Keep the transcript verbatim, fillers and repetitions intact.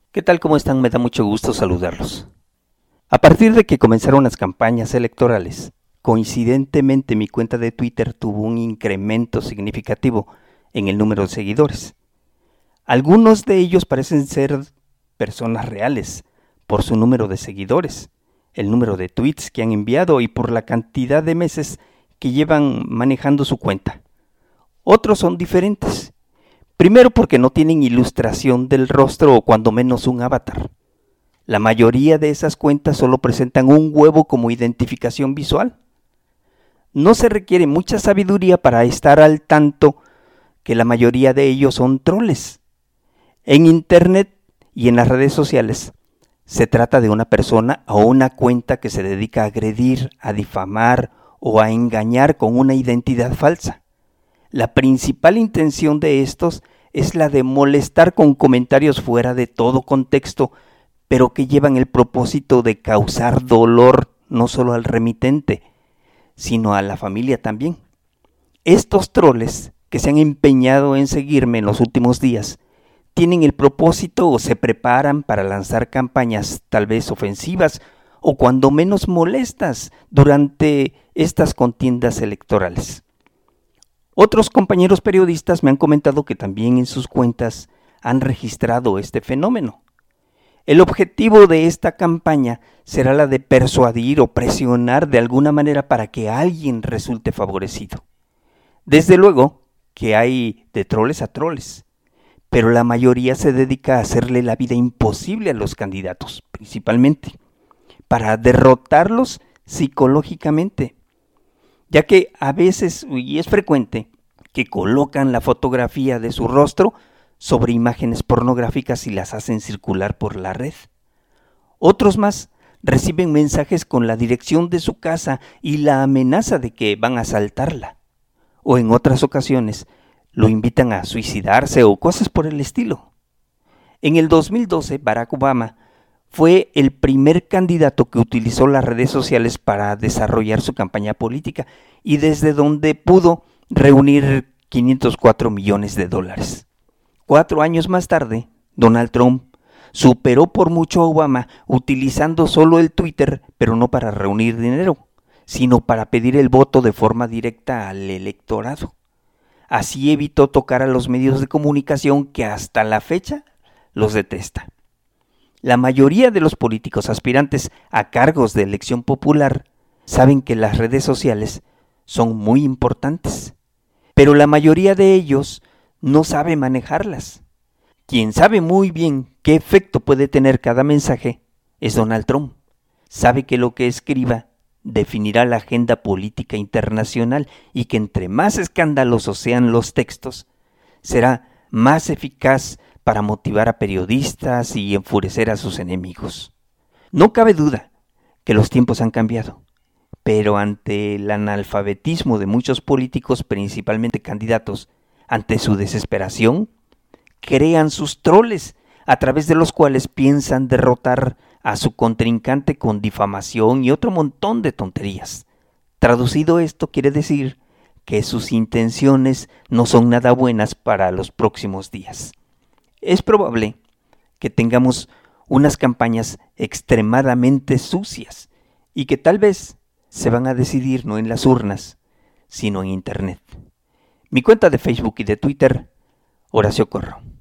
¿Qué tal? ¿Cómo están? Me da mucho gusto saludarlos. A partir de que comenzaron las campañas electorales, coincidentemente mi cuenta de Twitter tuvo un incremento significativo en el número de seguidores. Algunos de ellos parecen ser personas reales por su número de seguidores, el número de tweets que han enviado y por la cantidad de meses que llevan manejando su cuenta. Otros son diferentes. Primero porque no tienen ilustración del rostro o cuando menos un avatar. La mayoría de esas cuentas solo presentan un huevo como identificación visual. No se requiere mucha sabiduría para estar al tanto que la mayoría de ellos son troles. En internet y en las redes sociales se trata de una persona o una cuenta que se dedica a agredir, a difamar o a engañar con una identidad falsa. La principal intención de estos es la de molestar con comentarios fuera de todo contexto, pero que llevan el propósito de causar dolor no solo al remitente, sino a la familia también. Estos troles que se han empeñado en seguirme en los últimos días tienen el propósito o se preparan para lanzar campañas tal vez ofensivas o cuando menos molestas durante estas contiendas electorales. Otros compañeros periodistas me han comentado que también en sus cuentas han registrado este fenómeno. El objetivo de esta campaña será la de persuadir o presionar de alguna manera para que alguien resulte favorecido. Desde luego que hay de troles a troles, pero la mayoría se dedica a hacerle la vida imposible a los candidatos, principalmente, para derrotarlos psicológicamente, ya que a veces, y es frecuente, que colocan la fotografía de su rostro sobre imágenes pornográficas y las hacen circular por la red. Otros más reciben mensajes con la dirección de su casa y la amenaza de que van a asaltarla. O en otras ocasiones lo invitan a suicidarse o cosas por el estilo. En el dos mil doce, Barack Obama fue el primer candidato que utilizó las redes sociales para desarrollar su campaña política y desde donde pudo reunir quinientos cuatro millones de dólares. Cuatro años más tarde, Donald Trump superó por mucho a Obama utilizando solo el Twitter, pero no para reunir dinero, sino para pedir el voto de forma directa al electorado. Así evitó tocar a los medios de comunicación que hasta la fecha los detesta. La mayoría de los políticos aspirantes a cargos de elección popular saben que las redes sociales son muy importantes, pero la mayoría de ellos no sabe manejarlas. Quien sabe muy bien qué efecto puede tener cada mensaje es Donald Trump. Sabe que lo que escriba definirá la agenda política internacional y que entre más escandalosos sean los textos, será más eficaz para motivar a periodistas y enfurecer a sus enemigos. No cabe duda que los tiempos han cambiado, pero ante el analfabetismo de muchos políticos, principalmente candidatos, ante su desesperación, crean sus troles, a través de los cuales piensan derrotar a su contrincante con difamación y otro montón de tonterías. Traducido esto quiere decir que sus intenciones no son nada buenas para los próximos días. Es probable que tengamos unas campañas extremadamente sucias y que tal vez se van a decidir no en las urnas, sino en internet. Mi cuenta de Facebook y de Twitter, Horacio Corro.